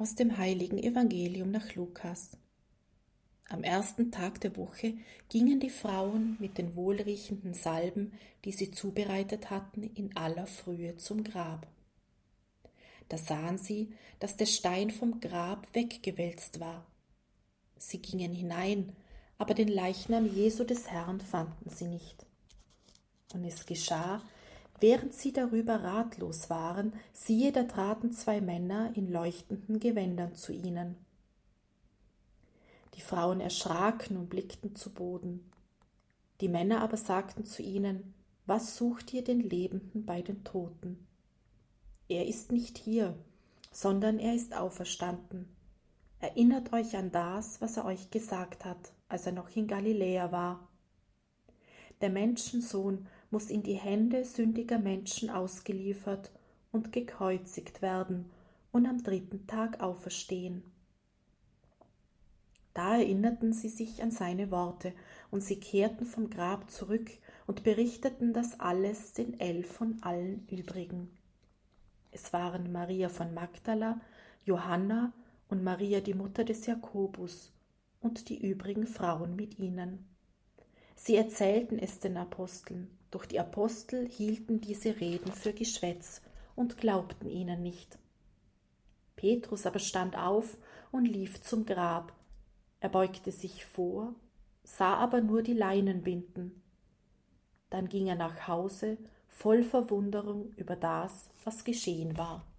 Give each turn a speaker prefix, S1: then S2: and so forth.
S1: Aus dem heiligen Evangelium nach Lukas. Am ersten Tag der Woche gingen die Frauen mit den wohlriechenden Salben, die sie zubereitet hatten, in aller Frühe zum Grab. Da sahen sie, dass der Stein vom Grab weggewälzt war. Sie gingen hinein, aber den Leichnam Jesu des Herrn fanden sie nicht. Und es geschah, während sie darüber ratlos waren, siehe, da traten zwei Männer in leuchtenden Gewändern zu ihnen. Die Frauen erschraken und blickten zu Boden. Die Männer aber sagten zu ihnen: Was sucht ihr den Lebenden bei den Toten? Er ist nicht hier, sondern er ist auferstanden. Erinnert euch an das, was er euch gesagt hat, als er noch in Galiläa war. Der Menschensohn muss in die Hände sündiger Menschen ausgeliefert und gekreuzigt werden und am 3. Tag auferstehen. Da erinnerten sie sich an seine Worte, und sie kehrten vom Grab zurück und berichteten das alles den 11 von allen übrigen. Es waren Maria von Magdala, Johanna und Maria die Mutter des Jakobus und die übrigen Frauen mit ihnen. Sie erzählten es den Aposteln, doch die Apostel hielten diese Reden für Geschwätz und glaubten ihnen nicht. Petrus aber stand auf und lief zum Grab. Er beugte sich vor, sah aber nur die Leinenbinden. Dann ging er nach Hause, voll Verwunderung über das, was geschehen war.